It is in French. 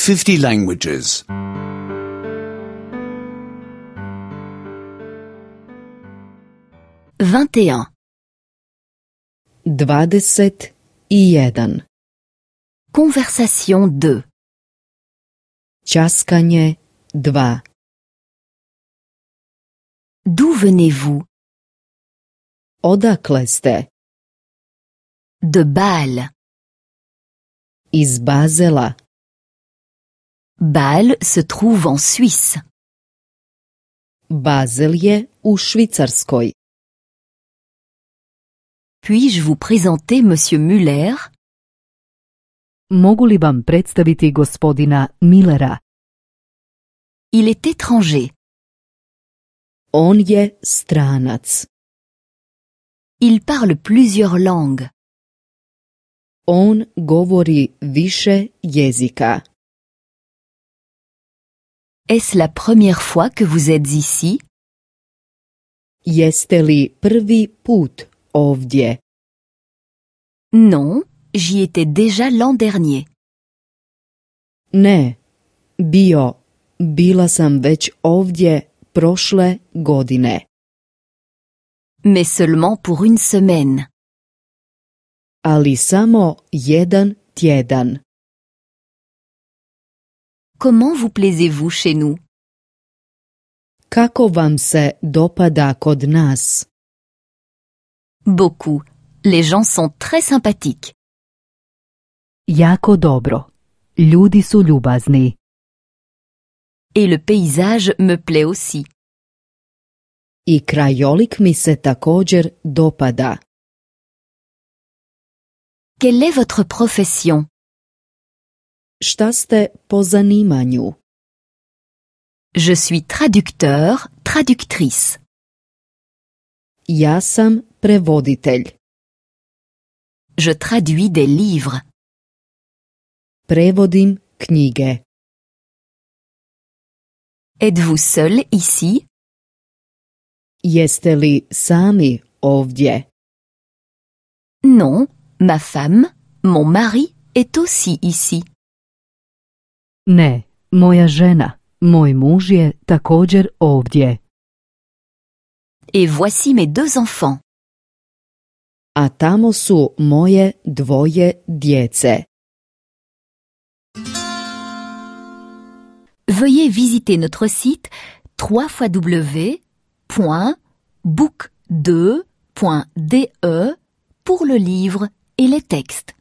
50 languages. 21. 21. Conversation 2. Ćaskanje 2. D'où venez-vous? Odakle ste? De Bâle. Iz Bazela. Bâle se trouve en Suisse. Bazel je u Švicarskoj. Puis-je vous présenter Monsieur Müller? Mogu li vam predstaviti gospodina Millera? Il est étranger. On je stranac. Il parle plusieurs langues. On govori više jezika. Est-ce la première fois que vous êtes ici? Jeste li prvi put ovdje? Non, j'y étais déjà l'an dernier. Ne, bila sam već ovdje prošle godine. Mais seulement pour une semaine. Ali samo jedan tjedan. Comment vous plaisez-vous chez nous? Kako vam se dopada kod nas? Beaucoup. Les gens sont très sympathiques. Jako dobro. Ljudi su ljubazni. Et le paysage me plaît aussi. I krajolik mi se također dopada. Quelle est votre profession? Šta ste po zanimanju? Je suis traducteur, traductrice. Ja sam prevoditelj. Je traduis des livres. Prevodim knjige. Êtes-vous seul ici? Jeste li sami ovdje? Non, ma femme, mon mari est aussi ici. Ne, moja žena, moj muž je također ovdje. Et voici mes deux enfants. A tamo su moje dvoje djece. Veuillez visiter notre site www.book2.de pour le livre et les textes.